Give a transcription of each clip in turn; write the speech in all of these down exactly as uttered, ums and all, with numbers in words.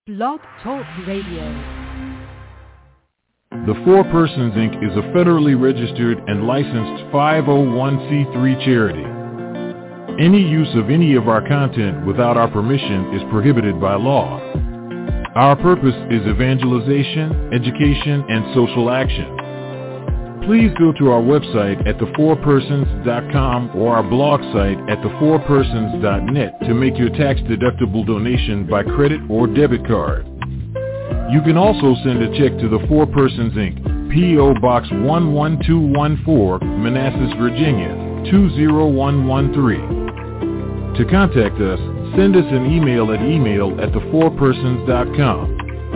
Blog Talk Radio. The Four Persons, Incorporated is a federally registered and licensed five oh one c three charity. Any use of any of our content without our permission is prohibited by law. Our purpose is evangelization, education, and social action. Please go to our website at the four persons dot com or our blog site at the four persons dot net to make your tax-deductible donation by credit or debit card. You can also send a check to the Four Persons, Incorporated, P O. Box one one two one four, Manassas, Virginia, two zero one one three. To contact us, send us an email at email at the four persons dot com.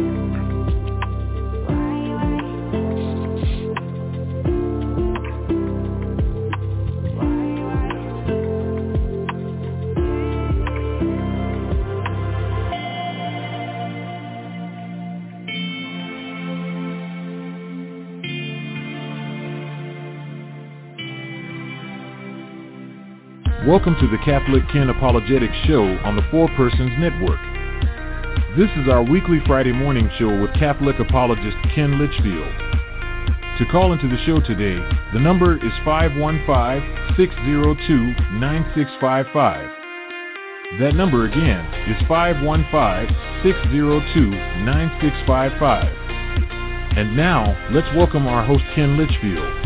Welcome to the Catholic Ken Apologetics Show on the Four Persons Network. This is our weekly Friday morning show with Catholic apologist Ken Litchfield. To call into the show today, the number is five one five, six zero two, nine six five five. That number again is five one five, six zero two, nine six five five. And now, let's welcome our host Ken Litchfield.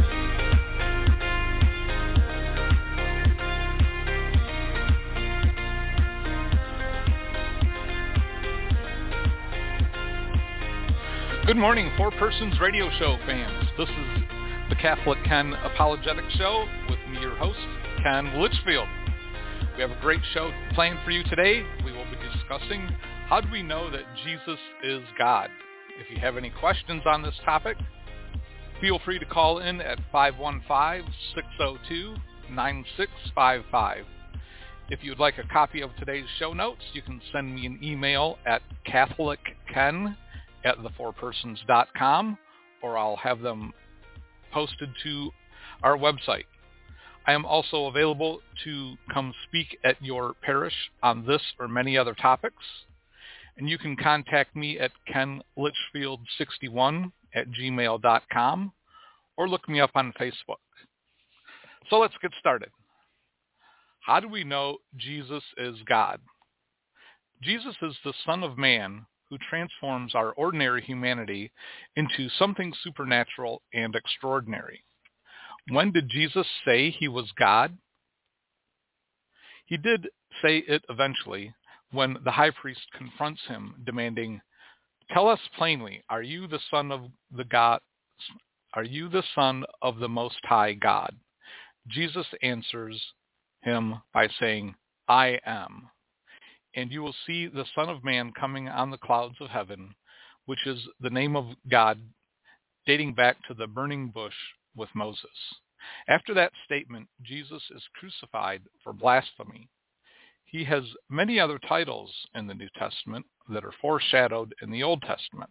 Good morning, Four Persons Radio Show fans. This is the Catholic Ken Apologetics Show with me, your host, Ken Litchfield. We have a great show planned for you today. We will be discussing how do we know that Jesus is God. If you have any questions on this topic, feel free to call in at five one five, six zero two, nine six five five. If you would like a copy of today's show notes, you can send me an email at catholicken at the four persons dot com, or I'll have them posted to our website. I am also available to come speak at your parish on this or many other topics, and you can contact me at ken litchfield sixty-one at gmail dot com or look me up on Facebook. So let's get started. How do we know Jesus is God? Jesus is the Son of Man who transforms our ordinary humanity into something supernatural and extraordinary. When did Jesus say he was God? He did say it eventually when the high priest confronts him, demanding, "Tell us plainly, are you the son of the God? Are you the Son of the Most High God?" Jesus answers him by saying, "I am. And you will see the Son of Man coming on the clouds of heaven," which is the name of God dating back to the burning bush with Moses. After that statement, Jesus is crucified for blasphemy. He has many other titles in the New Testament that are foreshadowed in the Old Testament.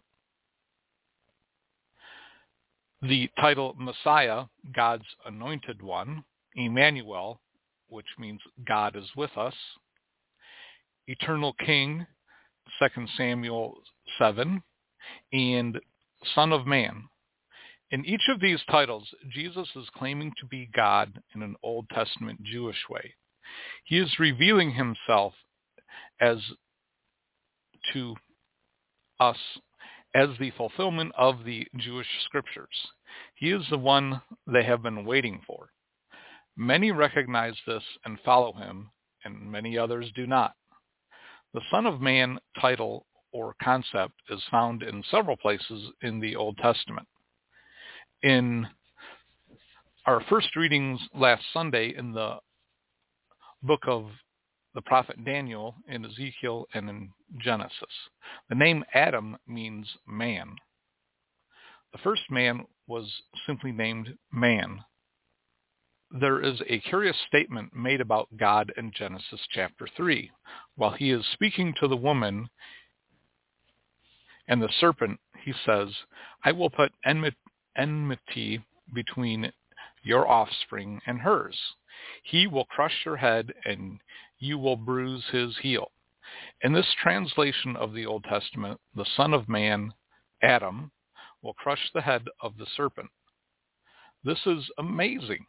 The title Messiah, God's Anointed One, Emmanuel, which means God is with us, Eternal King, Second Samuel seven, and Son of Man. In each of these titles, Jesus is claiming to be God in an Old Testament Jewish way. He is revealing himself as to us as the fulfillment of the Jewish scriptures. He is the one they have been waiting for. Many recognize this and follow him, and many others do not. The Son of Man title or concept is found in several places in the Old Testament. In our first readings last Sunday in the book of the prophet Daniel, in Ezekiel, and in Genesis, the name Adam means man. The first man was simply named man. There is a curious statement made about God in Genesis chapter three. While he is speaking to the woman and the serpent, he says, "I will put enmity between your offspring and hers. He will crush your head, and you will bruise his heel." In this translation of the Old Testament, the Son of Man, Adam, will crush the head of the serpent. This is amazing.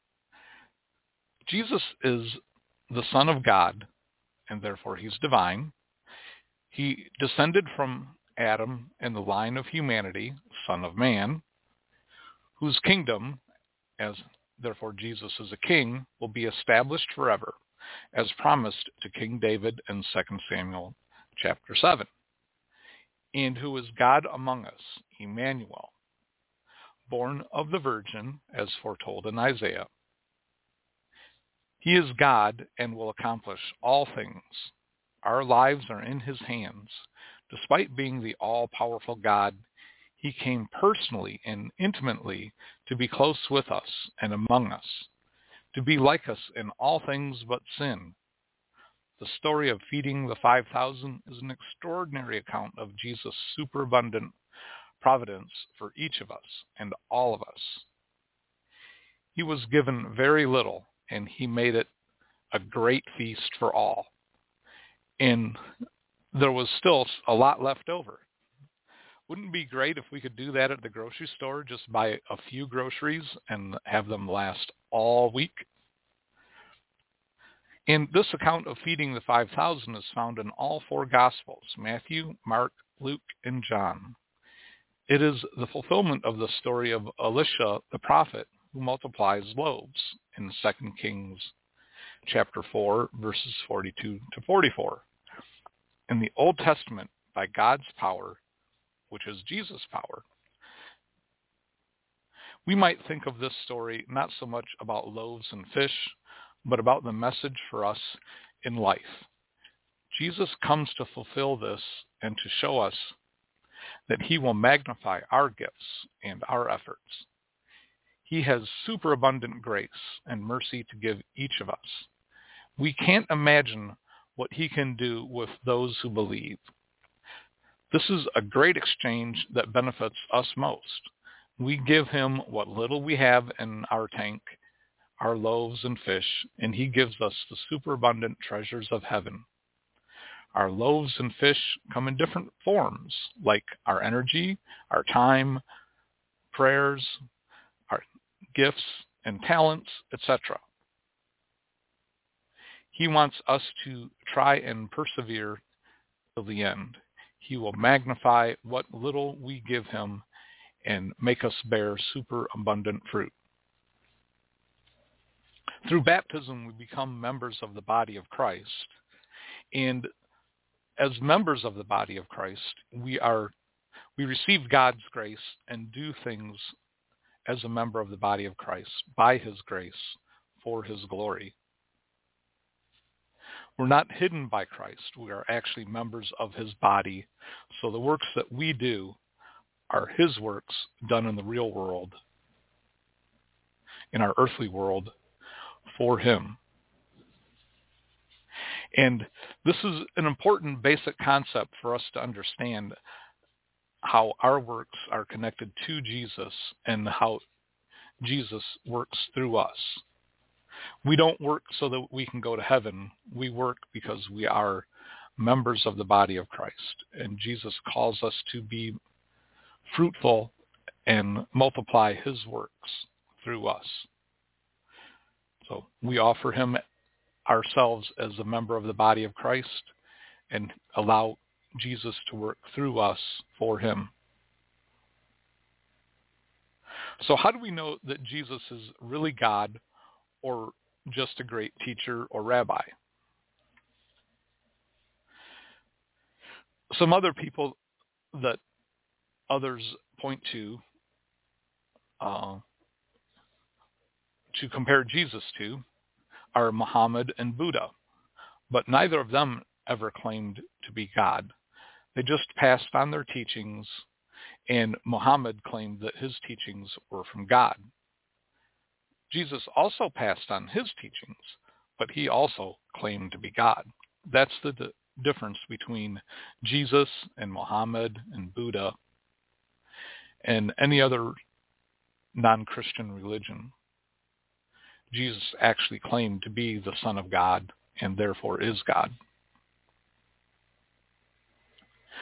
Jesus is the Son of God, and therefore he's divine. He descended from Adam in the line of humanity, Son of Man, whose kingdom, as therefore Jesus is a king, will be established forever, as promised to King David in Second Samuel chapter seven, and who is God among us, Emmanuel, born of the Virgin, as foretold in Isaiah. He is God and will accomplish all things. Our lives are in his hands. Despite being the all-powerful God, he came personally and intimately to be close with us and among us, to be like us in all things but sin. The story of feeding the five thousand is an extraordinary account of Jesus' superabundant providence for each of us and all of us. He was given very little, and he made it a great feast for all. And there was still a lot left over. Wouldn't it be great if we could do that at the grocery store, just buy a few groceries and have them last all week? And this account of feeding the five thousand is found in all four Gospels, Matthew, Mark, Luke, and John. It is the fulfillment of the story of Elisha the prophet who multiplies loaves in Second Kings chapter four, verses forty-two to forty-four. In the Old Testament, by God's power, which is Jesus' power, we might think of this story not so much about loaves and fish, but about the message for us in life. Jesus comes to fulfill this and to show us that he will magnify our gifts and our efforts. He has superabundant grace and mercy to give each of us. We can't imagine what he can do with those who believe. This is a great exchange that benefits us most. We give him what little we have in our tank, our loaves and fish, and he gives us the superabundant treasures of heaven. Our loaves and fish come in different forms, like our energy, our time, prayers, our gifts and talents, et cetera. He wants us to try and persevere till the end. He will magnify what little we give him and make us bear superabundant fruit. Through baptism, we become members of the body of Christ. And as members of the body of Christ, we are we receive God's grace and do things as a member of the body of Christ by his grace for his glory. We're not hidden by Christ. We are actually members of his body. So the works that we do are his works done in the real world, in our earthly world, for him. And this is an important basic concept for us to understand how our works are connected to Jesus and how Jesus works through us. We don't work so that we can go to heaven. We work because we are members of the body of Christ. And Jesus calls us to be fruitful and multiply his works through us. So we offer him ourselves as a member of the body of Christ and allow Jesus to work through us for him. So how do we know that Jesus is really God or just a great teacher or rabbi? Some other people that others point to uh, to compare Jesus to are Muhammad and Buddha, but neither of them ever claimed to be God. They just passed on their teachings, and Muhammad claimed that his teachings were from God. Jesus also passed on his teachings, but he also claimed to be God. That's the d- difference between Jesus and Muhammad and Buddha and any other non-Christian religion. Jesus actually claimed to be the Son of God and therefore is God.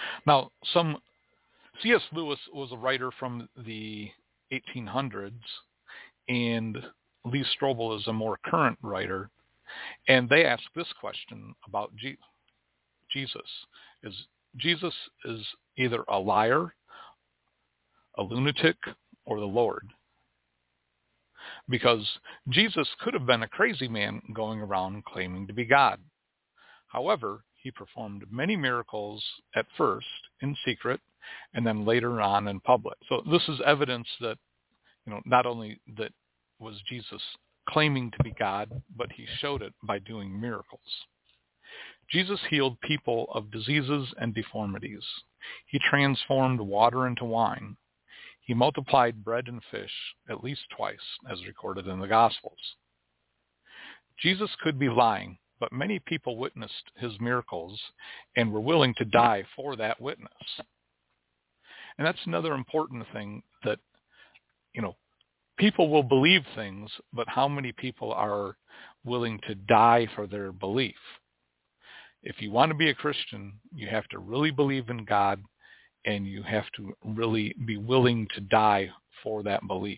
Now, some C S. Lewis was a writer from the eighteen hundreds, and Lee Strobel is a more current writer, and they ask this question about G- Jesus. Is Jesus is either a liar, a lunatic, or the Lord? Because Jesus could have been a crazy man going around claiming to be God. However, he performed many miracles at first in secret and then later on in public. So this is evidence that, you know, not only that was Jesus claiming to be God, but he showed it by doing miracles. Jesus healed people of diseases and deformities. He transformed water into wine. He multiplied bread and fish at least twice, as recorded in the Gospels. Jesus could be lying, but many people witnessed his miracles and were willing to die for that witness. And that's another important thing, that, you know, people will believe things, but how many people are willing to die for their belief? If you want to be a Christian, you have to really believe in God, and you have to really be willing to die for that belief.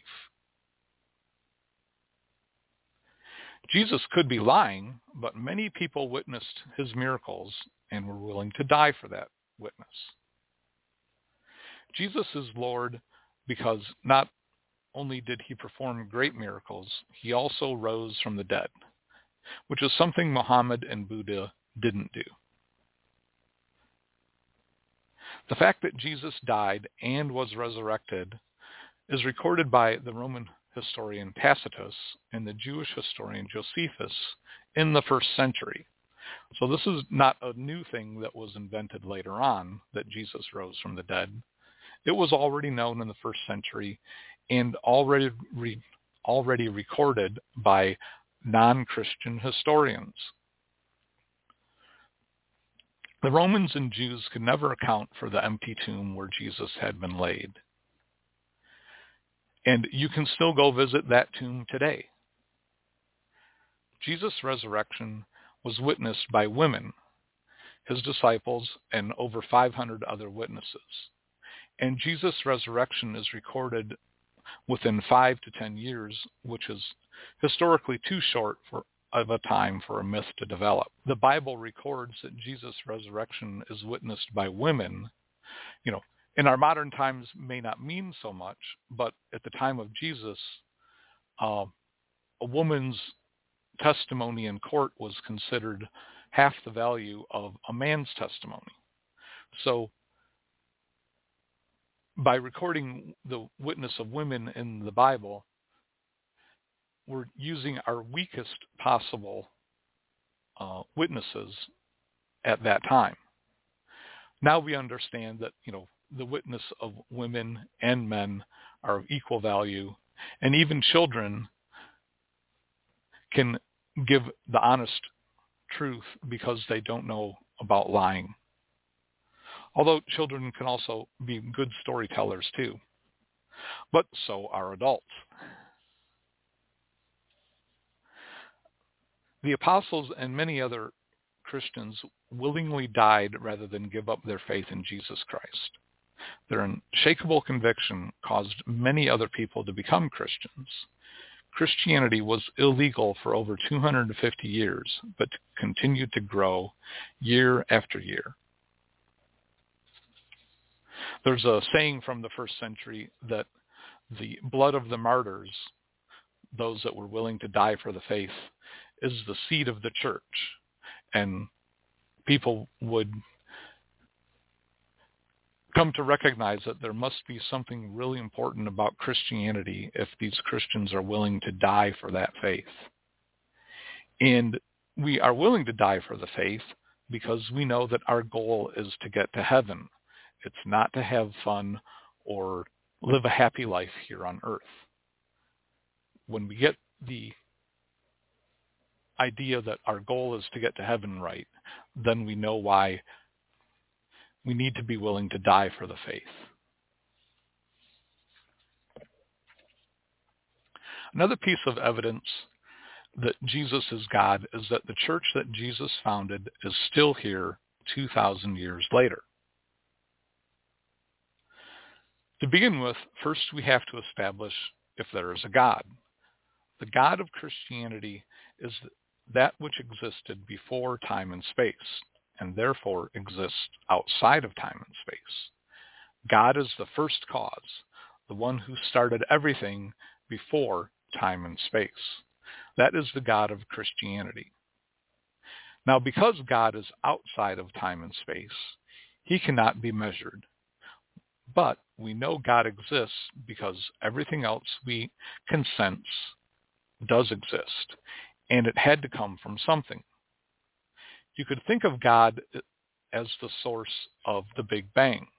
Jesus could be lying, but many people witnessed his miracles and were willing to die for that witness. Jesus is Lord because not only did he perform great miracles, he also rose from the dead, which is something Muhammad and Buddha didn't do. The fact that Jesus died and was resurrected is recorded by the Roman historian Tacitus and the Jewish historian Josephus in the first century. So this is not a new thing that was invented later on, that Jesus rose from the dead. It was already known in the first century and already re- already recorded by non-Christian historians. The Romans and Jews could never account for the empty tomb where Jesus had been laid. And you can still go visit that tomb today. Jesus' resurrection was witnessed by women, his disciples, and over five hundred other witnesses. And Jesus' resurrection is recorded within five to ten years, which is historically too short for of a time for a myth to develop. The Bible records that Jesus' resurrection is witnessed by women. You know, in our modern times may not mean so much, but at the time of Jesus, uh, a woman's testimony in court was considered half the value of a man's testimony. So by recording the witness of women in the Bible, we're using our weakest possible uh, witnesses at that time. Now we understand that, you know, the witness of women and men are of equal value, and even children can give the honest truth because they don't know about lying. Although children can also be good storytellers too. But so are adults. The apostles and many other Christians willingly died rather than give up their faith in Jesus Christ. Their unshakable conviction caused many other people to become Christians. Christianity was illegal for over two hundred fifty years, but continued to grow year after year. There's a saying from the first century that the blood of the martyrs, those that were willing to die for the faith, is the seed of the church. And people would come to recognize that there must be something really important about Christianity if these Christians are willing to die for that faith. And we are willing to die for the faith because we know that our goal is to get to heaven. It's not to have fun or live a happy life here on earth. When we get the idea that our goal is to get to heaven right, then we know why we need to be willing to die for the faith. Another piece of evidence that Jesus is God is that the church that Jesus founded is still here two thousand years later. To begin with, first we have to establish if there is a God. The God of Christianity is that which existed before time and space, and therefore exists outside of time and space. God is the first cause, the one who started everything before time and space. That is the God of Christianity. Now, because God is outside of time and space, he cannot be measured. But we know God exists because everything else we can sense does exist, and it had to come from something. You could think of God as the source of the Big Bang.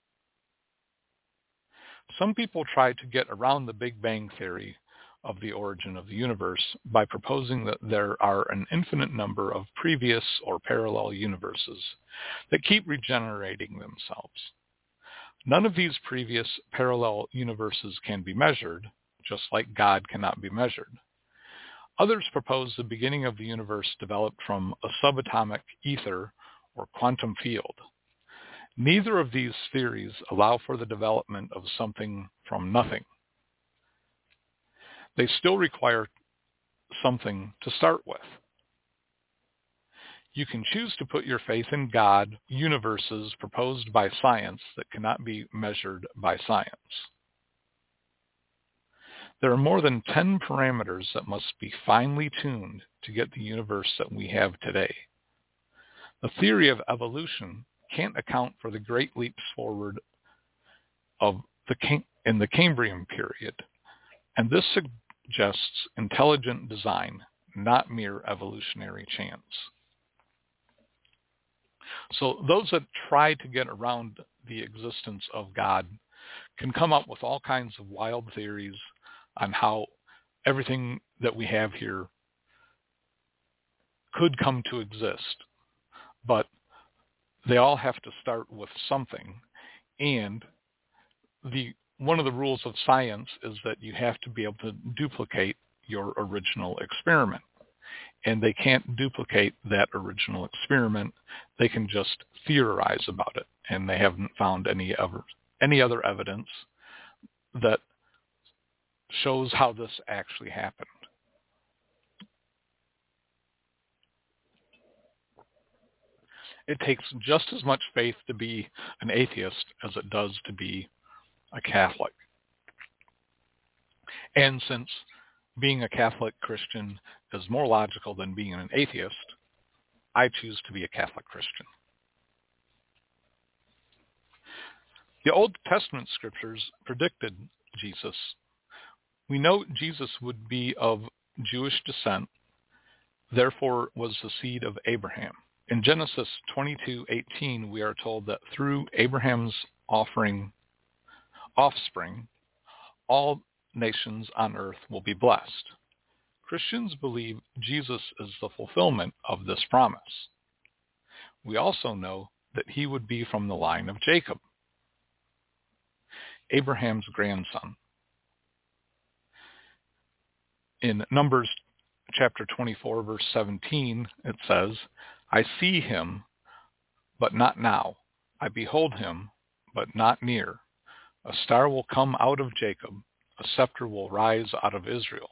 Some people try to get around the Big Bang theory of the origin of the universe by proposing that there are an infinite number of previous or parallel universes that keep regenerating themselves. None of these previous parallel universes can be measured, just like God cannot be measured. Others propose the beginning of the universe developed from a subatomic ether or quantum field. Neither of these theories allow for the development of something from nothing. They still require something to start with. You can choose to put your faith in God, universes proposed by science that cannot be measured by science. There are more than ten parameters that must be finely tuned to get the universe that we have today. The theory of evolution can't account for the great leaps forward of the in the Cambrian period, and this suggests intelligent design, not mere evolutionary chance. So those that try to get around the existence of God can come up with all kinds of wild theories on how everything that we have here could come to exist. But they all have to start with something. And the one of the rules of science is that you have to be able to duplicate your original experiment. And they can't duplicate that original experiment. They can just theorize about it. And they haven't found any other, any other evidence that shows how this actually happened. It takes just as much faith to be an atheist as it does to be a Catholic. And since being a Catholic Christian is more logical than being an atheist, I choose to be a Catholic Christian. The Old Testament scriptures predicted Jesus. We know Jesus would be of Jewish descent, therefore was the seed of Abraham. In Genesis twenty-two eighteen, we are told that through Abraham's offering offspring, all nations on earth will be blessed. Christians believe Jesus is the fulfillment of this promise. We also know that he would be from the line of Jacob, Abraham's grandson. In Numbers chapter twenty-four, verse seventeen, it says, I see him, but not now. I behold him, but not near. A star will come out of Jacob. A scepter will rise out of Israel.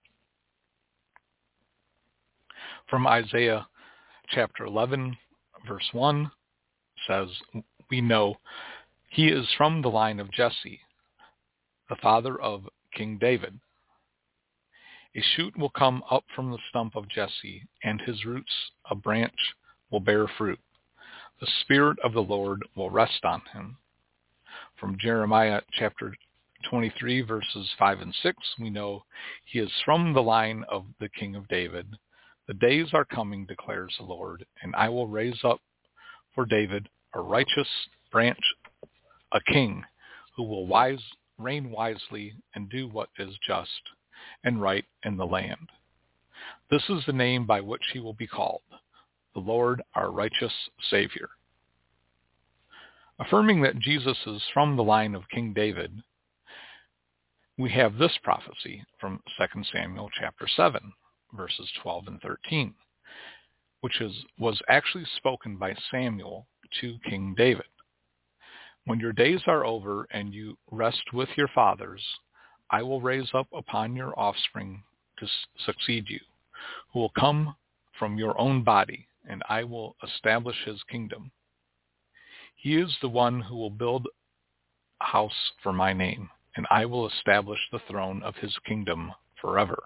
From Isaiah chapter eleven, verse one, says, we know he is from the line of Jesse, the father of King David. A shoot will come up from the stump of Jesse, and his roots, a branch, will bear fruit. The Spirit of the Lord will rest on him. From Jeremiah chapter twenty-three, verses five and six, we know he is from the line of the King of David. The days are coming, declares the Lord, and I will raise up for David a righteous branch, a king, who will wise, reign wisely and do what is just and right in the land. This is the name by which he will be called, the Lord our righteous Savior. Affirming that Jesus is from the line of King David, we have this prophecy from Second Samuel chapter seven, verses twelve and thirteen, which is, was actually spoken by Samuel to King David. When your days are over and you rest with your fathers, I will raise up upon your offspring to succeed you, who will come from your own body, and I will establish his kingdom. He is the one who will build a house for my name, and I will establish the throne of his kingdom forever.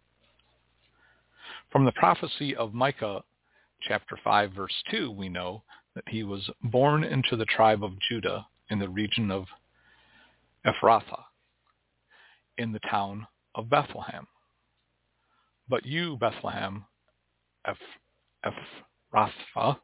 From the prophecy of Micah, chapter five, verse two, we know that he was born into the tribe of Judah in the region of Ephrathah, in the town of Bethlehem. But you, Bethlehem, Eph- Ephrathah,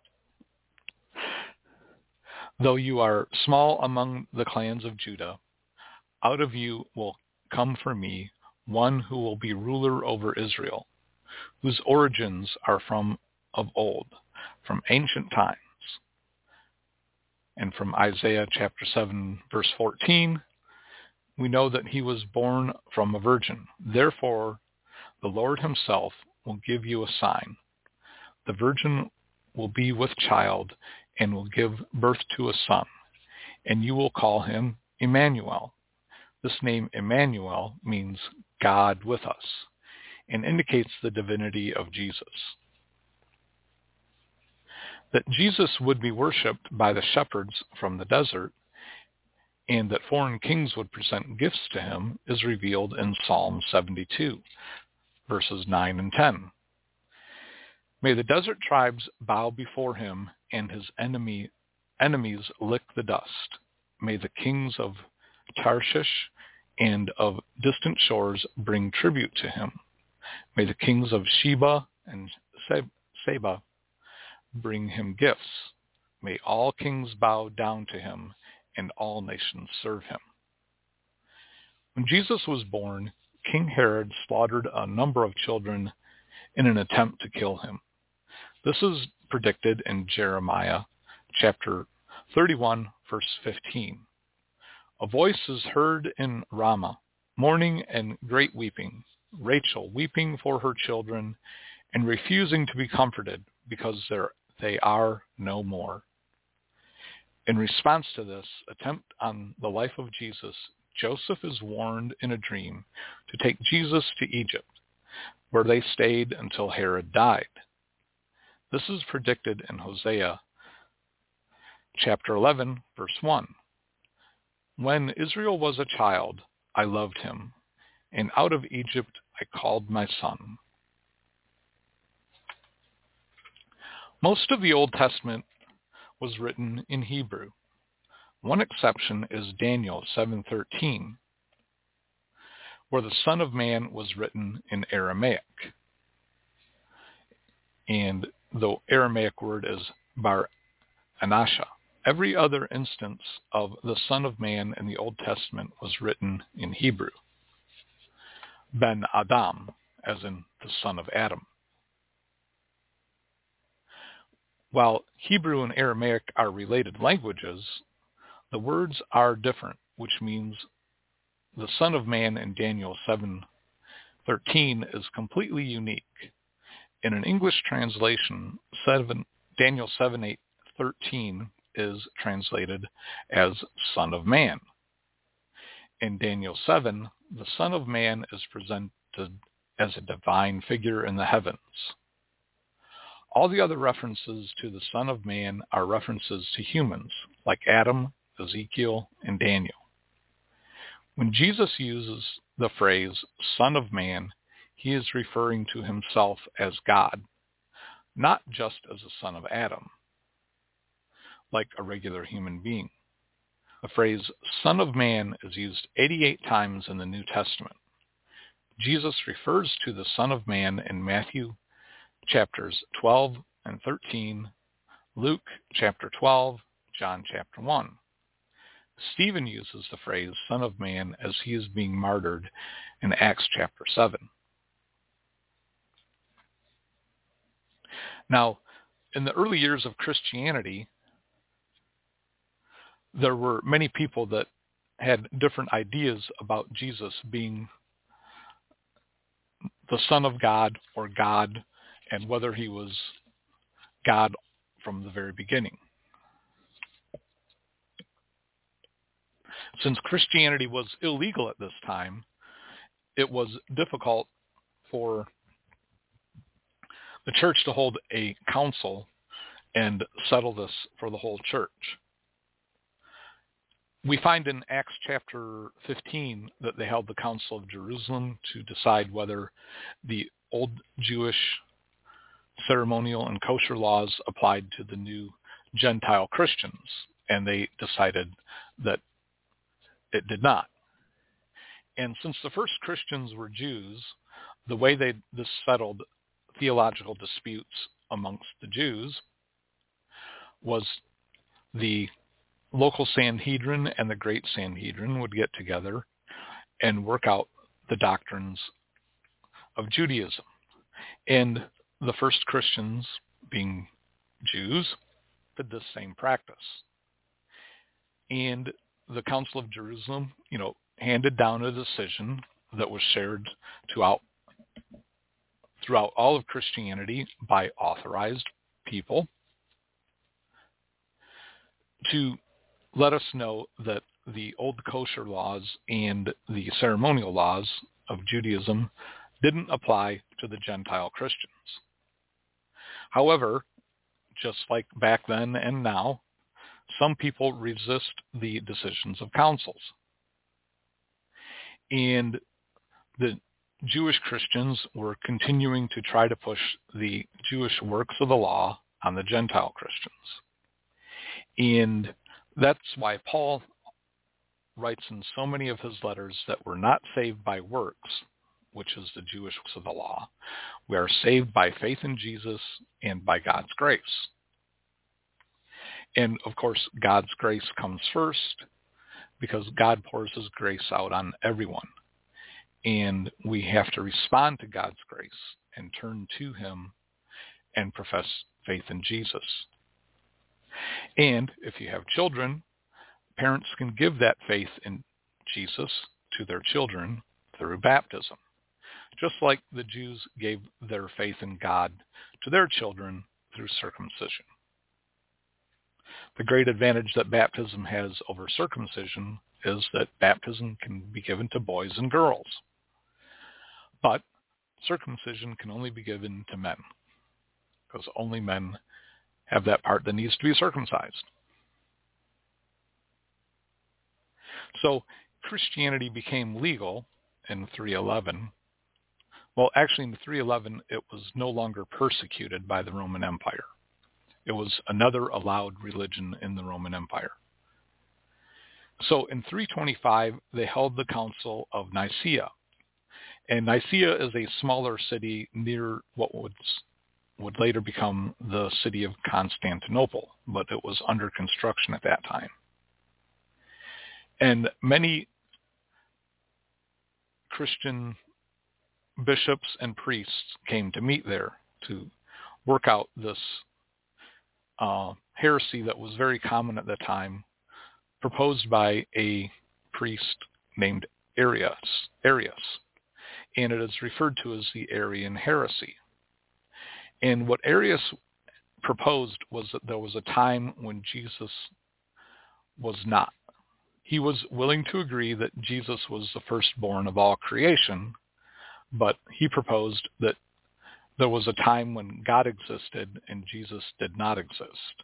though you are small among the clans of Judah, out of you will come for me one who will be ruler over Israel, whose origins are from of old, from ancient times. And from Isaiah chapter seven, verse fourteen, we know that he was born from a virgin. Therefore, the Lord himself will give you a sign. The virgin will be with child and will give birth to a son, and you will call him Emmanuel. This name Emmanuel means God with us, and indicates the divinity of Jesus. That Jesus would be worshipped by the shepherds from the desert, and that foreign kings would present gifts to him, is revealed in Psalm seventy-two, verses nine and ten. May the desert tribes bow before him, and his enemy, enemies lick the dust. May the kings of Tarshish and of distant shores bring tribute to him. May the kings of Sheba and Seba bring him gifts. May all kings bow down to him, and all nations serve him. When Jesus was born, King Herod slaughtered a number of children in an attempt to kill him. This is predicted in Jeremiah chapter thirty-one, verse fifteen. A voice is heard in Ramah, mourning and great weeping, Rachel weeping for her children and refusing to be comforted because they are no more. In response to this attempt on the life of Jesus, Joseph is warned in a dream to take Jesus to Egypt, where they stayed until Herod died. This is predicted in Hosea chapter eleven, verse one. When Israel was a child, I loved him, and out of Egypt I called my son. Most of the Old Testament was written in Hebrew. One exception is Daniel seven thirteen, where the Son of Man was written in Aramaic. And the Aramaic word is bar anasha. Every other instance of the Son of Man in the Old Testament was written in Hebrew. Ben Adam, as in the son of Adam. While Hebrew and Aramaic are related languages, the words are different, which means the Son of Man in Daniel seven thirteen is completely unique. In an English translation, seven, Daniel seven eight thirteen is translated as Son of Man. In Daniel seven, the Son of Man is presented as a divine figure in the heavens. All the other references to the Son of Man are references to humans, like Adam, Ezekiel, and Daniel. When Jesus uses the phrase Son of Man, he is referring to himself as God, not just as a son of Adam, like a regular human being. The phrase Son of Man is used eighty-eight times in the New Testament. Jesus refers to the Son of Man in Matthew chapters twelve and thirteen, Luke chapter twelve, John chapter one. Stephen uses the phrase Son of Man as he is being martyred in Acts chapter seven. Now, in the early years of Christianity, there were many people that had different ideas about Jesus being the Son of God or God, and whether he was God from the very beginning. Since Christianity was illegal at this time, it was difficult for the church to hold a council and settle this for the whole church. We find in Acts chapter fifteen that they held the Council of Jerusalem to decide whether the old Jewish ceremonial and kosher laws applied to the new Gentile Christians, and they decided that it did not. And since the first Christians were Jews, the way they this settled theological disputes amongst the Jews was the local Sanhedrin and the Great Sanhedrin would get together and work out the doctrines of Judaism. And the first Christians, being Jews, did this same practice. And the Council of Jerusalem, you know, handed down a decision that was shared throughout, throughout all of Christianity by authorized people to let us know that the old kosher laws and the ceremonial laws of Judaism didn't apply to the Gentile Christians. However, just like back then and now, some people resist the decisions of councils. And the Jewish Christians were continuing to try to push the Jewish works of the law on the Gentile Christians. And that's why Paul writes in so many of his letters that we're not saved by works, which is the Jewish works of the law. We are saved by faith in Jesus and by God's grace. And of course, God's grace comes first because God pours his grace out on everyone. And we have to respond to God's grace and turn to him and profess faith in Jesus. And if you have children, parents can give that faith in Jesus to their children through baptism, just like the Jews gave their faith in God to their children through circumcision. The great advantage that baptism has over circumcision is that baptism can be given to boys and girls, but circumcision can only be given to men, because only men have that part that needs to be circumcised. So Christianity became legal in three eleven. Well, actually in three eleven, it was no longer persecuted by the Roman Empire. It was another allowed religion in the Roman Empire. So in three twenty-five, they held the Council of Nicaea. And Nicaea is a smaller city near what would, would later become the city of Constantinople, but it was under construction at that time. And many Christian bishops and priests came to meet there to work out this uh, heresy that was very common at the time, proposed by a priest named Arius. Arius. And it is referred to as the Arian heresy. And what Arius proposed was that there was a time when Jesus was not. He was willing to agree that Jesus was the firstborn of all creation, but he proposed that there was a time when God existed and Jesus did not exist.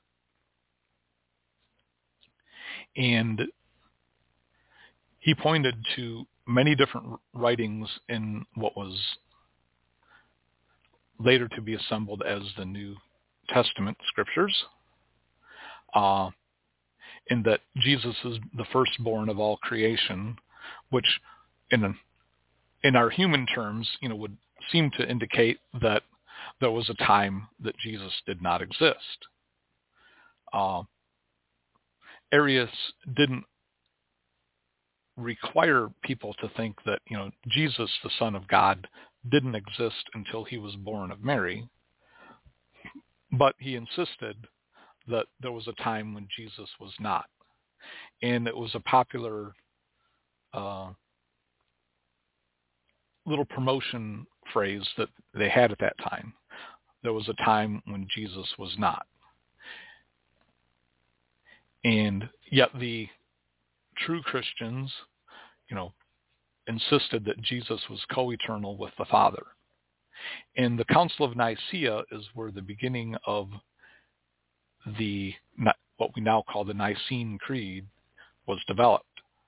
And he pointed to many different writings in what was later to be assembled as the New Testament scriptures, uh, in that Jesus is the firstborn of all creation, which in in our human terms, you know, would seem to indicate that there was a time that Jesus did not exist. Uh, Arius didn't require people to think that, you know, Jesus, the Son of God, didn't exist until he was born of Mary, but he insisted that there was a time when Jesus was not. And it was a popular uh, little promotion phrase that they had at that time. There was a time when Jesus was not. And yet the true Christians, you know, insisted that Jesus was co-eternal with the Father. And the Council of Nicaea is where the beginning of the what we now call the Nicene Creed was developed.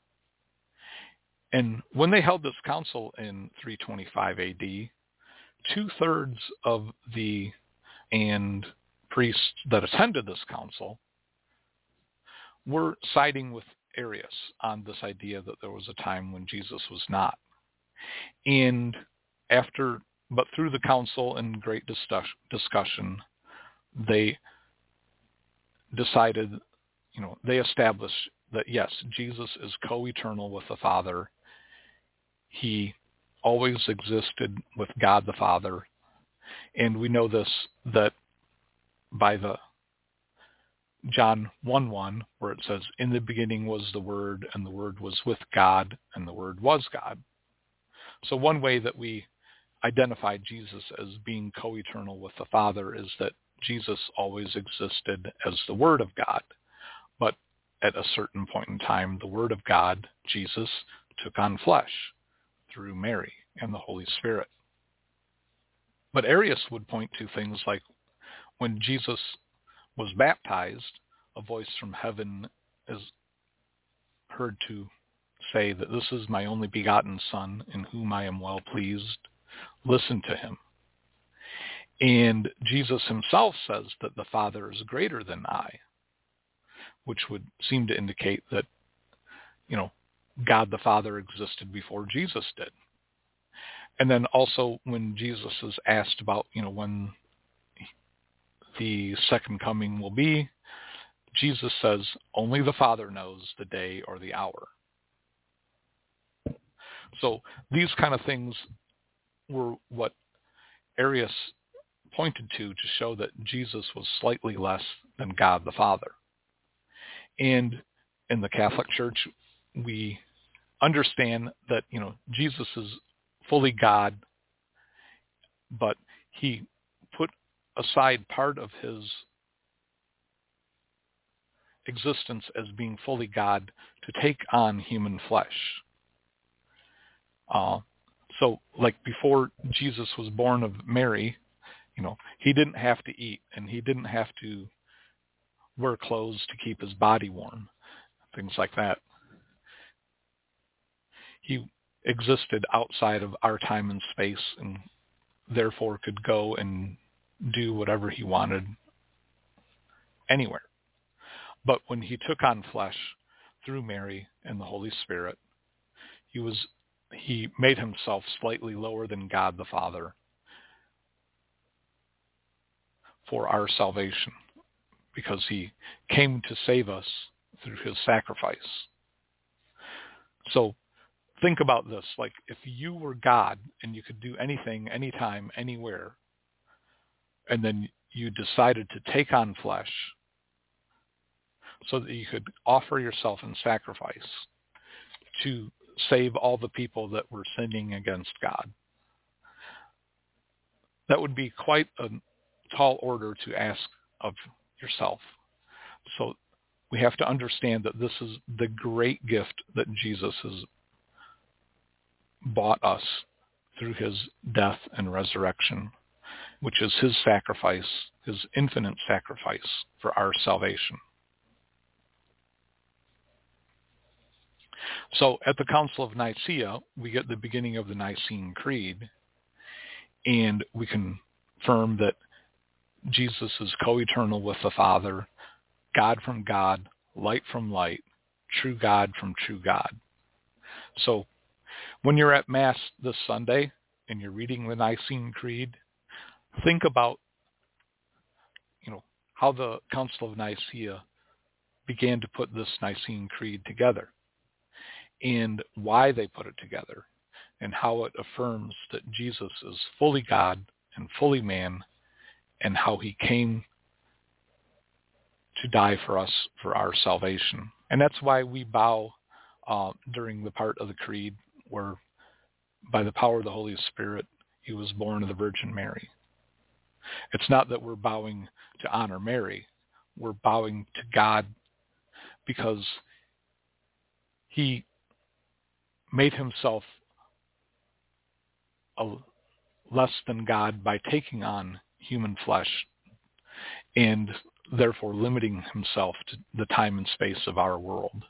And when they held this council in three twenty-five A D, two-thirds of the and priests that attended this council were siding with Arius on this idea that there was a time when Jesus was not. And after, but through the council and great discuss, discussion, they decided, you know, they established that yes, Jesus is co-eternal with the Father. He always existed with God the Father. And we know this, that by the John one one, where it says, in the beginning was the Word, and the Word was with God, and the Word was God. So one way that we identify Jesus as being co-eternal with the Father is that Jesus always existed as the Word of God. But at a certain point in time, the Word of God, Jesus, took on flesh through Mary and the Holy Spirit. But Arius would point to things like when Jesus was baptized, a voice from heaven is heard to say that this is my only begotten Son, in whom I am well pleased. Listen to him. And Jesus himself says that the Father is greater than I, which would seem to indicate that, you know, God the Father existed before Jesus did. And then also when Jesus is asked about, you know, when the second coming will be, Jesus says, only the Father knows the day or the hour. So these kind of things were what Arius pointed to to show that Jesus was slightly less than God the Father. And in the Catholic Church, we understand that, you know, Jesus is fully God, but he put aside part of his existence as being fully God to take on human flesh. Uh, so like before Jesus was born of Mary, you know, he didn't have to eat and he didn't have to wear clothes to keep his body warm, things like that. He existed outside of our time and space and therefore could go and do whatever he wanted anywhere. But when he took on flesh through Mary and the Holy Spirit, he was he made himself slightly lower than God the Father for our salvation, because he came to save us through his sacrifice. So think about this, like if you were God and you could do anything, anytime, anywhere, and then you decided to take on flesh so that you could offer yourself in sacrifice to save all the people that were sinning against God. That would be quite a tall order to ask of yourself. So we have to understand that this is the great gift that Jesus has bought us through his death and resurrection, which is his sacrifice, his infinite sacrifice for our salvation. So at the Council of Nicaea, we get the beginning of the Nicene Creed, and we confirm that Jesus is co-eternal with the Father, God from God, light from light, true God from true God. So when you're at Mass this Sunday and you're reading the Nicene Creed, think about, you know, how the Council of Nicaea began to put this Nicene Creed together, and why they put it together, and how it affirms that Jesus is fully God and fully man, and how he came to die for us for our salvation. And that's why we bow uh, during the part of the Creed where by the power of the Holy Spirit, he was born of the Virgin Mary. It's not that we're bowing to honor Mary. We're bowing to God because he made himself a less than God by taking on human flesh and therefore limiting himself to the time and space of our world.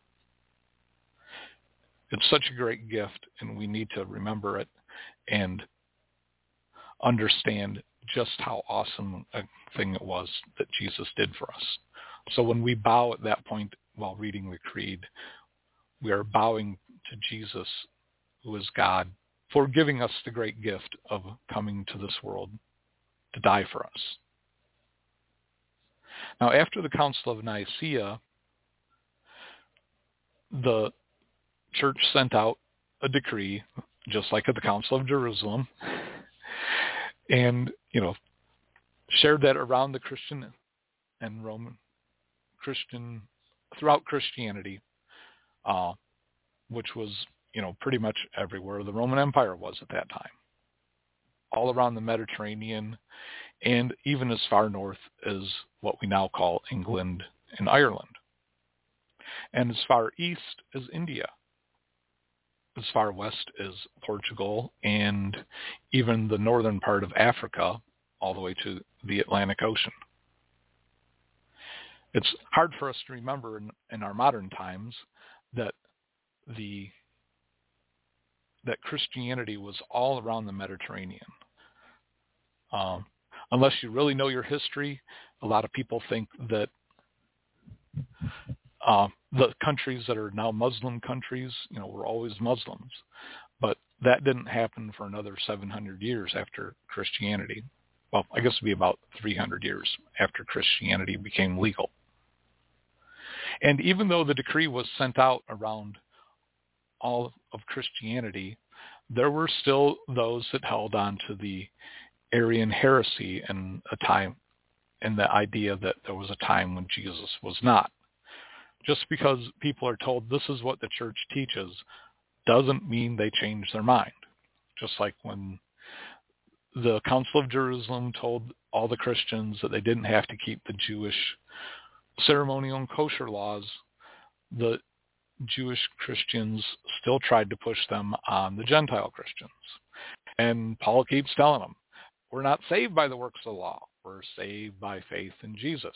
It's such a great gift, and we need to remember it and understand just how awesome a thing it was that Jesus did for us. So when we bow at that point while reading the Creed, we are bowing to Jesus, who is God, for giving us the great gift of coming to this world to die for us. Now, after the Council of Nicaea, the church sent out a decree, just like at the Council of Jerusalem, and, you know, shared that around the Christian and Roman Christian, throughout Christianity, uh, which was, you know, pretty much everywhere the Roman Empire was at that time, all around the Mediterranean, and even as far north as what we now call England and Ireland, and as far east as India, as far west as Portugal, and even the northern part of Africa, all the way to the Atlantic Ocean. It's hard for us to remember in, in our modern times that the that Christianity was all around the Mediterranean. Um, unless you really know your history, a lot of people think that uh, the countries that are now Muslim countries, you know, were always Muslims. But that didn't happen for another seven hundred years after Christianity. Well, I guess it would be about three hundred years after Christianity became legal. And even though the decree was sent out around all of Christianity, there were still those that held on to the Arian heresy and a time, and the idea that there was a time when Jesus was not. Just because people are told this is what the church teaches doesn't mean they change their mind. Just like when the Council of Jerusalem told all the Christians that they didn't have to keep the Jewish ceremonial and kosher laws, the Jewish Christians still tried to push them on the Gentile Christians. And Paul keeps telling them, we're not saved by the works of the law. We're saved by faith in Jesus.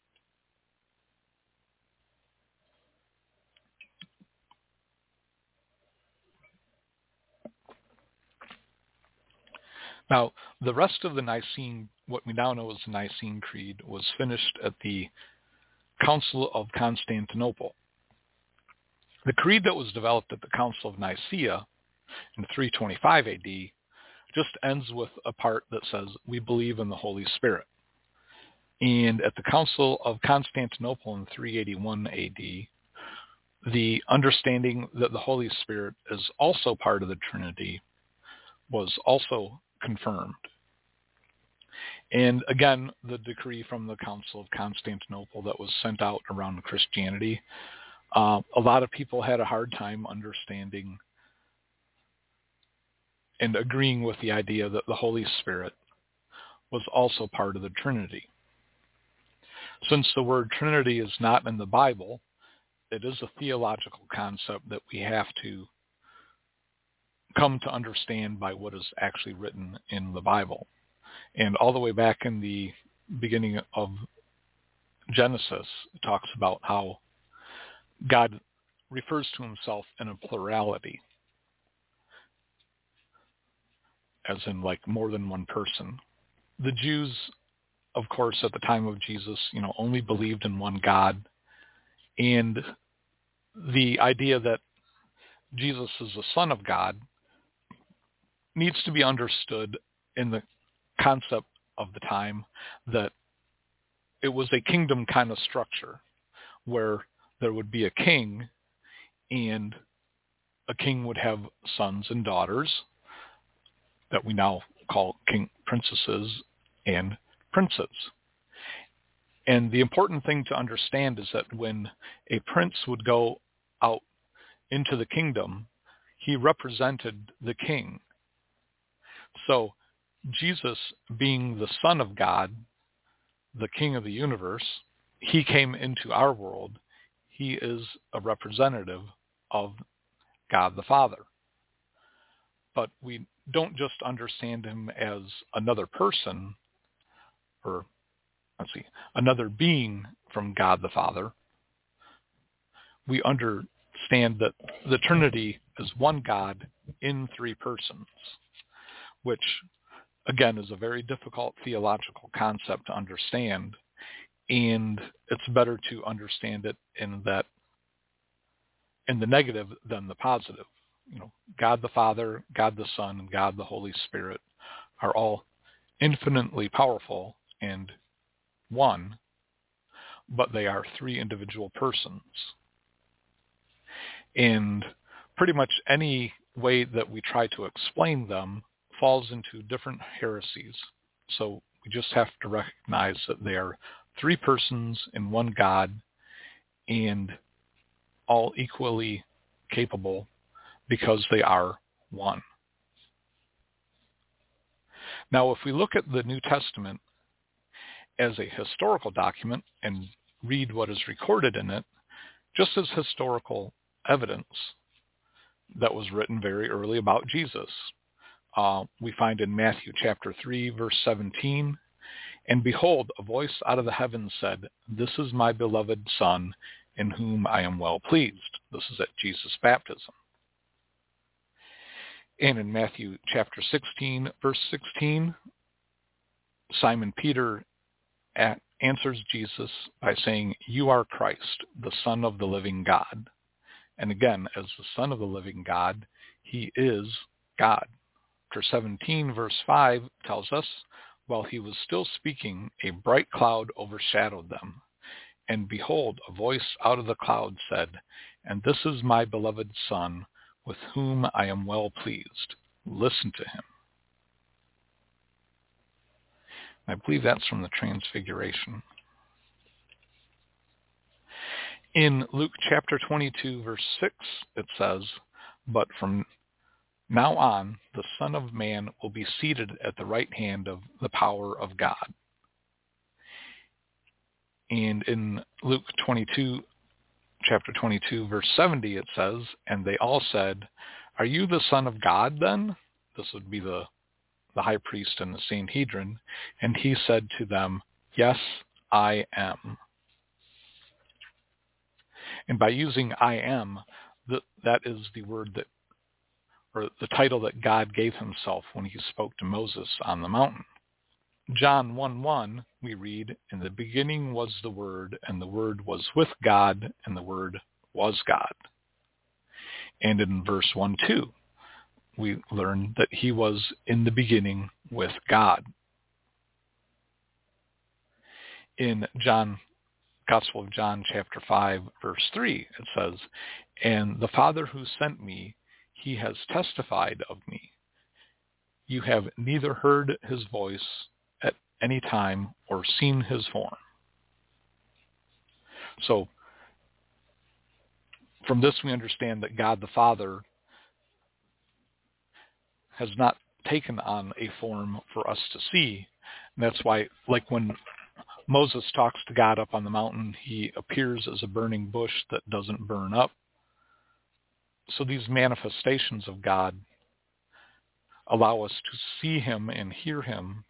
Now, the rest of the Nicene, what we now know as the Nicene Creed, was finished at the Council of Constantinople. The creed that was developed at the Council of Nicaea in three twenty-five A D just ends with a part that says, we believe in the Holy Spirit. And at the Council of Constantinople in three eighty-one A D, the understanding that the Holy Spirit is also part of the Trinity was also confirmed. And again, the decree from the Council of Constantinople that was sent out around Christianity, uh, a lot of people had a hard time understanding and agreeing with the idea that the Holy Spirit was also part of the Trinity. Since the word Trinity is not in the Bible, it is a theological concept that we have to come to understand by what is actually written in the Bible. And all the way back in the beginning of Genesis, it talks about how God refers to himself in a plurality, as in like more than one person. The Jews, of course, at the time of Jesus, you know, only believed in one God. And the idea that Jesus is the Son of God needs to be understood in the concept of the time that it was a kingdom kind of structure where there would be a king, and a king would have sons and daughters that we now call king princesses and princes. And the important thing to understand is that when a prince would go out into the kingdom, he represented the king. So Jesus, being the Son of God, the King of the universe, he came into our world. He is a representative of God the Father. But we don't just understand him as another person, or let's see, another being from God the Father. We understand that the Trinity is one God in three persons, which, again, is a very difficult theological concept to understand, and it's better to understand it in that in the negative than the positive. You know, God the Father, God the Son, and God the Holy Spirit are all infinitely powerful and one, but they are three individual persons. And pretty much any way that we try to explain them falls into different heresies. So we just have to recognize that they are three persons in one God and all equally capable because they are one. Now, if we look at the New Testament as a historical document and read what is recorded in it, just as historical evidence that was written very early about Jesus, uh, we find in Matthew chapter three, verse seventeen, "And behold, a voice out of the heavens said, 'This is my beloved Son, in whom I am well pleased.'" This is at Jesus' baptism. And in Matthew chapter sixteen, verse sixteen, Simon Peter at, answers Jesus by saying, "You are Christ, the Son of the living God." And again, as the Son of the living God, he is God. Chapter seventeen, verse five tells us, "While he was still speaking, a bright cloud overshadowed them. And behold, a voice out of the cloud said, 'And this is my beloved Son, with whom I am well pleased. Listen to him.'" I believe that's from the Transfiguration. In Luke chapter twenty-two, verse six, it says, "But from now on, the Son of Man will be seated at the right hand of the power of God." And in Luke twenty-two, chapter twenty-two, verse seventy, it says, "And they all said, 'Are you the Son of God then?'" This would be the, the high priest and the Sanhedrin. "And he said to them, 'Yes, I am.'" And by using "I am," the, that is the word that, or the title that God gave himself when he spoke to Moses on the mountain. John one one, we read, "In the beginning was the Word, and the Word was with God, and the Word was God." And in verse one two, we learn that he was in the beginning with God. In John, Gospel of John chapter five, verse three, it says, "And the Father who sent me, he has testified of me. You have neither heard his voice at any time or seen his form." So from this we understand that God the Father has not taken on a form for us to see. And that's why, like when Moses talks to God up on the mountain, he appears as a burning bush that doesn't burn up. So these manifestations of God allow us to see him and hear him,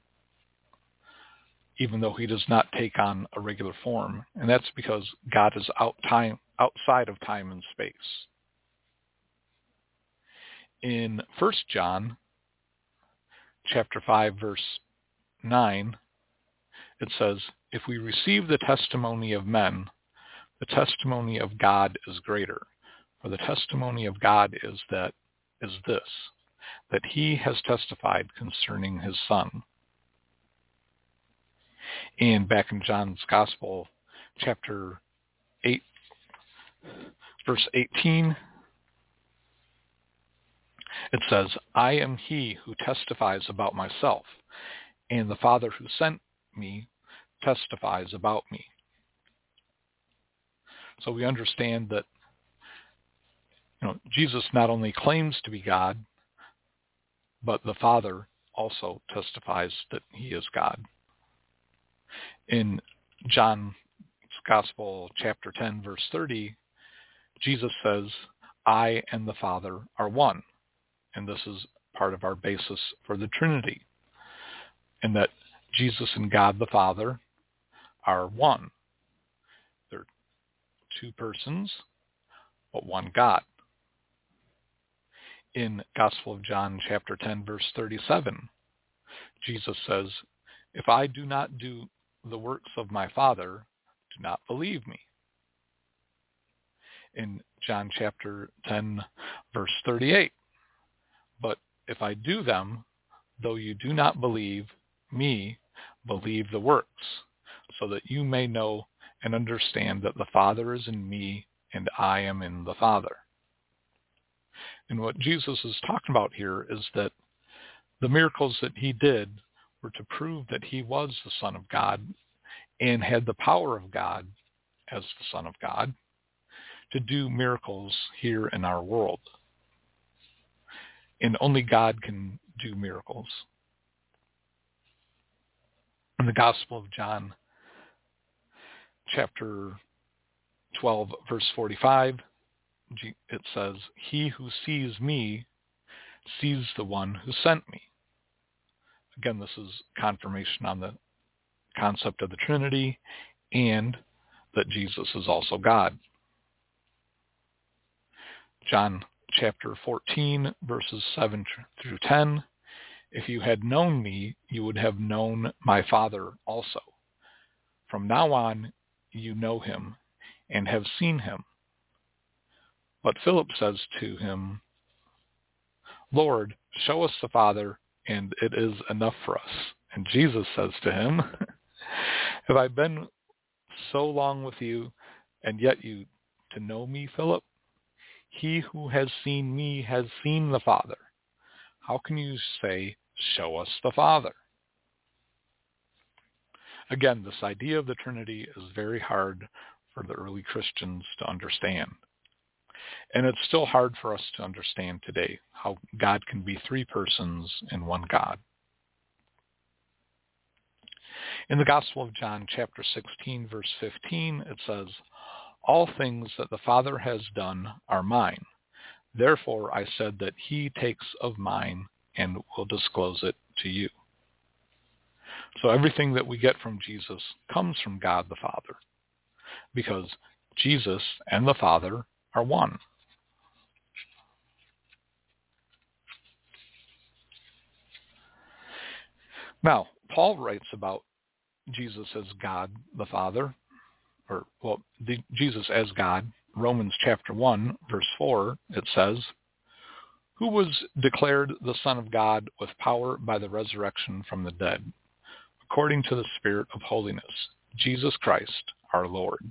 even though he does not take on a regular form. And that's because God is out time, outside of time and space. In First John chapter five, verse nine, it says, "If we receive the testimony of men, the testimony of God is greater. For the testimony of God is that is this, that he has testified concerning his Son." And back in John's Gospel, chapter eight, verse eighteen, it says, "I am he who testifies about myself, and the Father who sent me testifies about me." So we understand that, you know, Jesus not only claims to be God, but the Father also testifies that he is God. In John's Gospel, chapter ten, verse thirty, Jesus says, I and the Father are one. And this is part of our basis for the Trinity, in that Jesus and God the Father are one. They're two persons, but one God. In Gospel of John chapter ten, verse thirty-seven, Jesus says, if I do not do the works of my Father, do not believe me. In John chapter ten, verse thirty-eight, but if I do them, though you do not believe me, believe the works, so that you may know and understand that the Father is in me and I am in the Father. And what Jesus is talking about here is that the miracles that he did were to prove that he was the Son of God and had the power of God as the Son of God to do miracles here in our world. And only God can do miracles. In the Gospel of John, chapter twelve, verse forty-five, it says, he who sees me sees the one who sent me. Again, this is confirmation on the concept of the Trinity and that Jesus is also God. John chapter fourteen, verses seven through ten, if you had known me, you would have known my Father also. From now on, you know him and have seen him. But Philip says to him, Lord, show us the Father, and it is enough for us. And Jesus says to him, have I been so long with you, and yet you to know me, Philip? He who has seen me has seen the Father. How can you say, show us the Father? Again, this idea of the Trinity is very hard for the early Christians to understand. And it's still hard for us to understand today how God can be three persons in one God. In the Gospel of John, chapter sixteen, verse fifteen, it says, all things that the Father has done are mine. Therefore I said that he takes of mine and will disclose it to you. So everything that we get from Jesus comes from God the Father, because Jesus and the Father are one. Now, Paul writes about Jesus as God the Father, or, well, the, Jesus as God. Romans chapter one, verse four, it says, who was declared the Son of God with power by the resurrection from the dead, according to the Spirit of holiness, Jesus Christ, our Lord.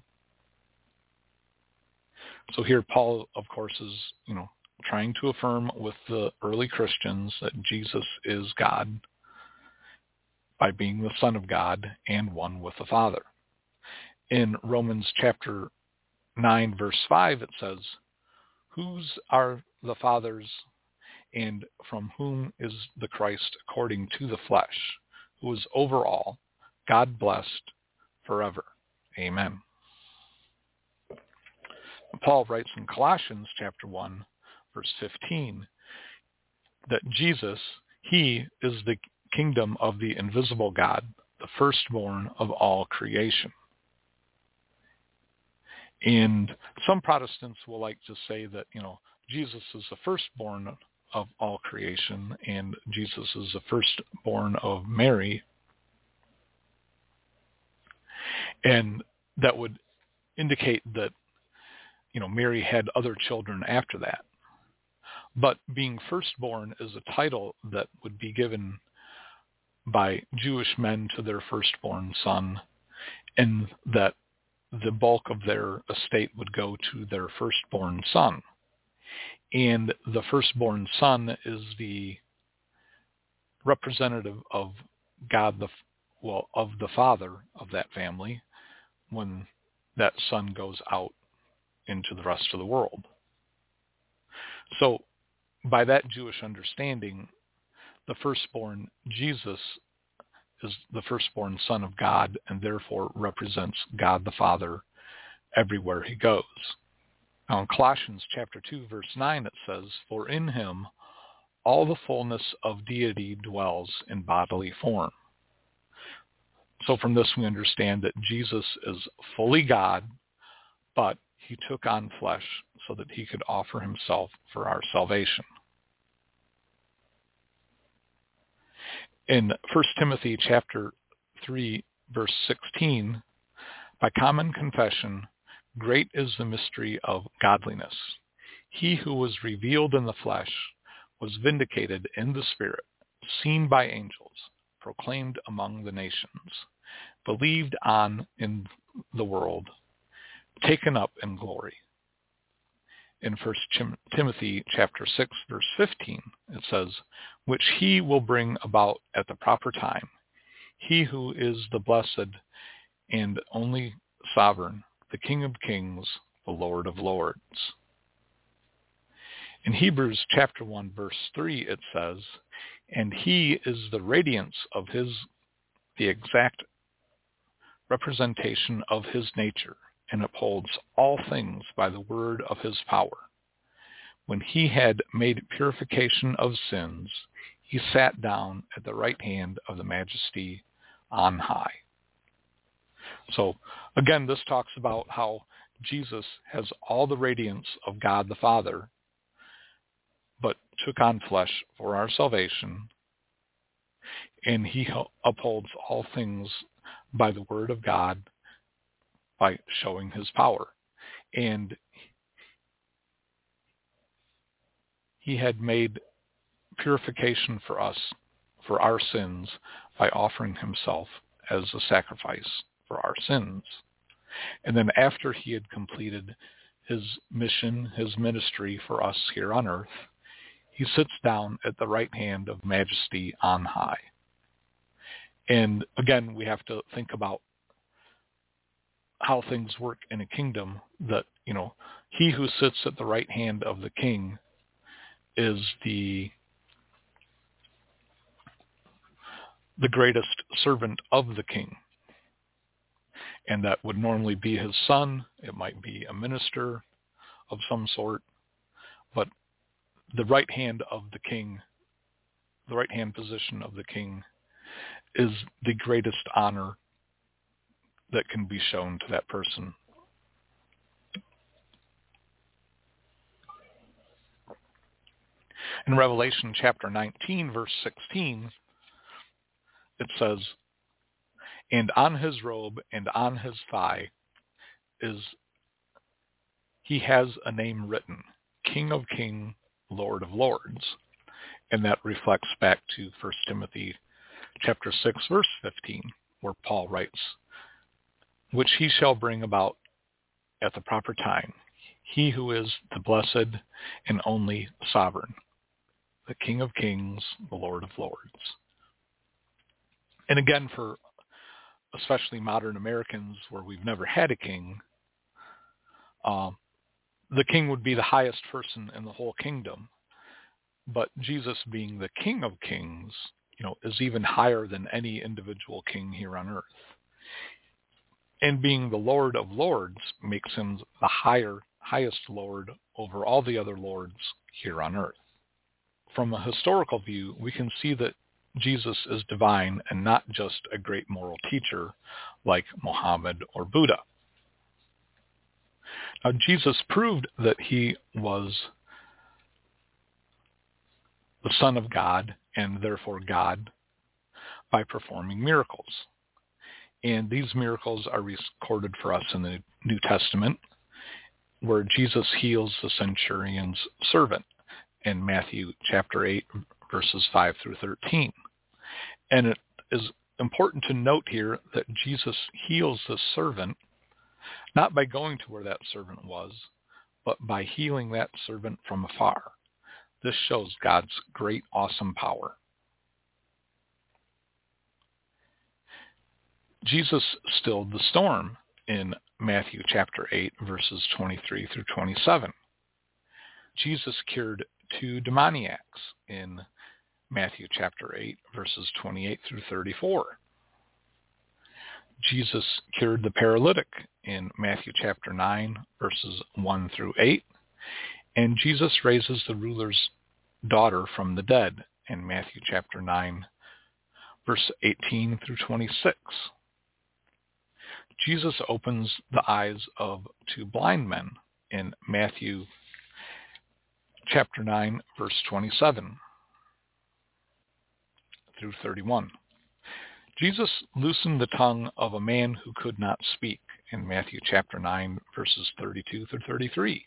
So here Paul, of course, is, you know, trying to affirm with the early Christians that Jesus is God by being the Son of God and one with the Father. In Romans chapter nine, verse five, it says, whose are the fathers and from whom is the Christ according to the flesh, who is over all, God blessed forever. Amen. Paul writes in Colossians chapter one, verse fifteen, that Jesus, he is the kingdom of the invisible God, the firstborn of all creation. And some Protestants will like to say that, you know, Jesus is the firstborn of all creation and Jesus is the firstborn of Mary. And that would indicate that, you know, Mary had other children after that. But being firstborn is a title that would be given by Jewish men to their firstborn son, and that the bulk of their estate would go to their firstborn son. And the firstborn son is the representative of God, the well, of the father of that family when that son goes out into the rest of the world. So by that Jewish understanding, the firstborn Jesus is the firstborn Son of God and therefore represents God the Father everywhere he goes. Now in Colossians chapter two, verse nine, it says, "For in him all the fullness of deity dwells in bodily form." So from this we understand that Jesus is fully God, but he took on flesh so that he could offer himself for our salvation. In First Timothy chapter three, verse sixteen, "By common confession, great is the mystery of godliness. He who was revealed in the flesh was vindicated in the Spirit, seen by angels, proclaimed among the nations, believed on in the world, taken up in glory." In First Timothy chapter six, verse fifteen, it says, "Which he will bring about at the proper time, he who is the blessed and only sovereign, the King of kings, the Lord of lords." In Hebrews chapter one, verse three, it says, "And he is the radiance of his, the exact representation of his nature, and upholds all things by the word of his power. When he had made purification of sins, he sat down at the right hand of the Majesty on high." So again, this talks about how Jesus has all the radiance of God the Father, but took on flesh for our salvation, and he upholds all things by the word of God, by showing his power. And he had made purification for us, for our sins, by offering himself as a sacrifice for our sins. And then after he had completed his mission, his ministry for us here on earth, he sits down at the right hand of Majesty on high. And again, we have to think about how things work in a kingdom, that, you know, he who sits at the right hand of the king is the the greatest servant of the king. And that would normally be his son. It might be a minister of some sort. But the right hand of the king, the right hand position of the king, is the greatest honor that can be shown to that person. In Revelation chapter nineteen, verse sixteen, it says, "And on his robe and on his thigh is he has a name written, King of Kings, Lord of Lords." And that reflects back to First Timothy chapter six, verse fifteen, where Paul writes, "Which he shall bring about at the proper time, he who is the blessed and only sovereign, the King of kings, the Lord of lords." And again, for especially modern Americans where we've never had a king, uh, the king would be the highest person in the whole kingdom. But Jesus, being the King of kings, you know, is even higher than any individual king here on earth. And being the Lord of lords makes him the higher, highest Lord over all the other lords here on earth. From a historical view, we can see that Jesus is divine and not just a great moral teacher like Muhammad or Buddha. Now, Jesus proved that he was the Son of God and therefore God by performing miracles. And these miracles are recorded for us in the New Testament, where Jesus heals the centurion's servant in Matthew chapter eight, verses five through thirteen. And it is important to note here that Jesus heals the servant not by going to where that servant was, but by healing that servant from afar. This shows God's great, awesome power. Jesus stilled the storm in Matthew chapter eight, verses twenty-three through twenty-seven. Jesus cured two demoniacs in Matthew chapter eight, verses twenty-eight through thirty-four. Jesus cured the paralytic in Matthew chapter nine, verses one through eight. And Jesus raises the ruler's daughter from the dead in Matthew chapter nine, verse eighteen through twenty-six. Jesus opens the eyes of two blind men in Matthew chapter nine, verse twenty-seven through thirty-one. Jesus loosened the tongue of a man who could not speak in Matthew chapter nine, verses thirty-two through thirty-three.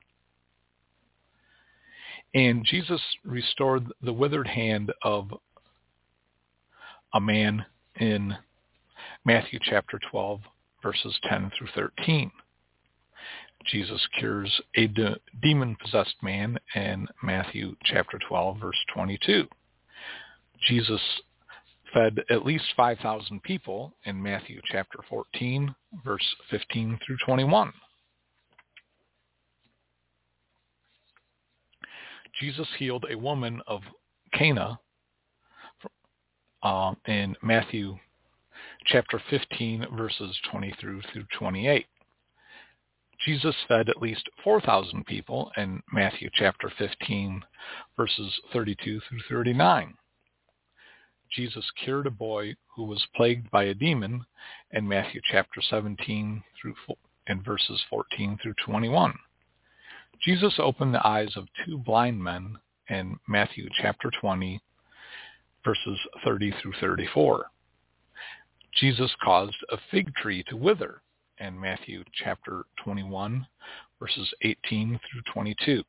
And Jesus restored the withered hand of a man in Matthew chapter twelve, verses ten through thirteen. Jesus cures a de- demon-possessed man in Matthew chapter twelve, verse twenty-two. Jesus fed at least five thousand people in Matthew chapter fourteen, verse fifteen through twenty-one. Jesus healed a woman of Cana uh, in Matthew chapter fifteen, verses twenty through through twenty-eight. Jesus fed at least four thousand people in Matthew chapter fifteen, verses thirty-two through thirty-nine. Jesus cured a boy who was plagued by a demon in Matthew chapter seventeen through and verses fourteen through twenty-one. Jesus opened the eyes of two blind men in Matthew chapter twenty, verses thirty through thirty-four. Jesus caused a fig tree to wither in Matthew chapter twenty-one, verses eighteen through twenty-two.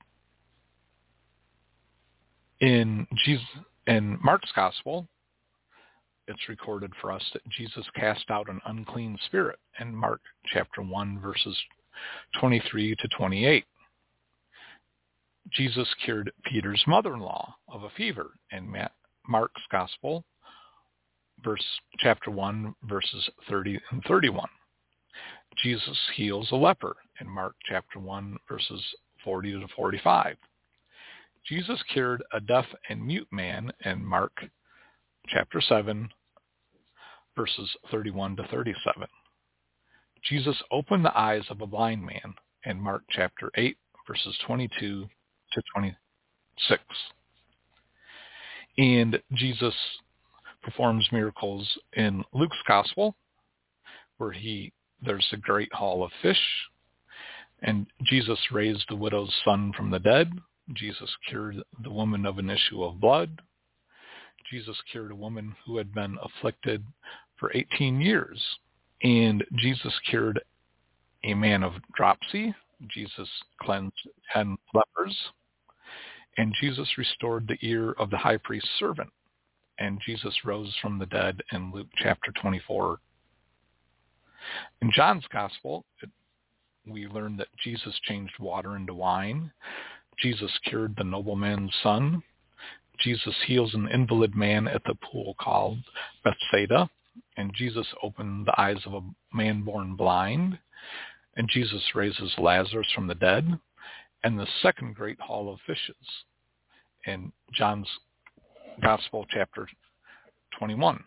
In Jesus, in Mark's gospel, it's recorded for us that Jesus cast out an unclean spirit in Mark chapter one, verses twenty-three to twenty-eight. Jesus cured Peter's mother-in-law of a fever in Mark's gospel, verse chapter one, verses thirty and thirty-one. Jesus heals a leper in Mark chapter one, verses forty to forty-five. Jesus cured a deaf and mute man in Mark chapter seven, verses thirty-one to thirty-seven. Jesus opened the eyes of a blind man in Mark chapter eight, verses twenty-two to twenty-six. And Jesus performs miracles in Luke's gospel, where he there's a great haul of fish, and Jesus raised the widow's son from the dead. Jesus cured the woman of an issue of blood. Jesus cured a woman who had been afflicted for eighteen years. And Jesus cured a man of dropsy. Jesus cleansed ten lepers. And Jesus restored the ear of the high priest's servant. And Jesus rose from the dead in Luke chapter twenty-four. In John's gospel, it, we learn that Jesus changed water into wine. Jesus cured the nobleman's son. Jesus heals an invalid man at the pool called Bethsaida. And Jesus opened the eyes of a man born blind. And Jesus raises Lazarus from the dead. And the second great haul of fishes in John's Gospel, chapter twenty-one.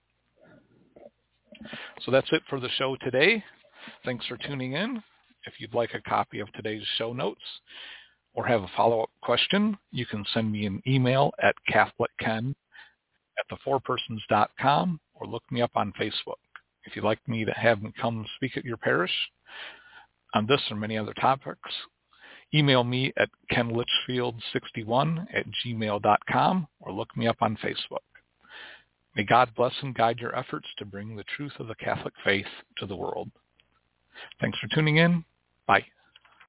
So that's it for the show today. Thanks for tuning in. If you'd like a copy of today's show notes or have a follow-up question, you can send me an email at catholic.ken at the four persons dot com or look me up on Facebook. If you'd like me to have me come speak at your parish on this or many other topics, email me at ken litchfield sixty-one at gmail dot com or look me up on Facebook. May God bless and guide your efforts to bring the truth of the Catholic faith to the world. Thanks for tuning in. Bye.